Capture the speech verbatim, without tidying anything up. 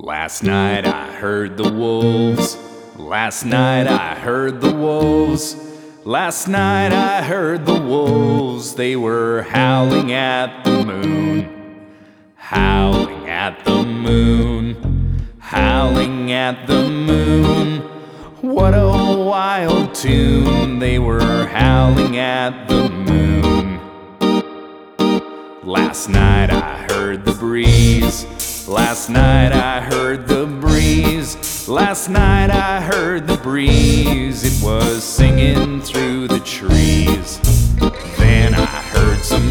Last night I heard the wolves. Last night I heard the wolves. Last night I heard the wolves. They were howling at the moon. Howling at the moon. Howling at the moon. What a wild tune. They were howling at the moon. Last night I heard the breeze. Last night I heard the breeze. Last night I heard the breeze. It was singing through the trees. Then I heard some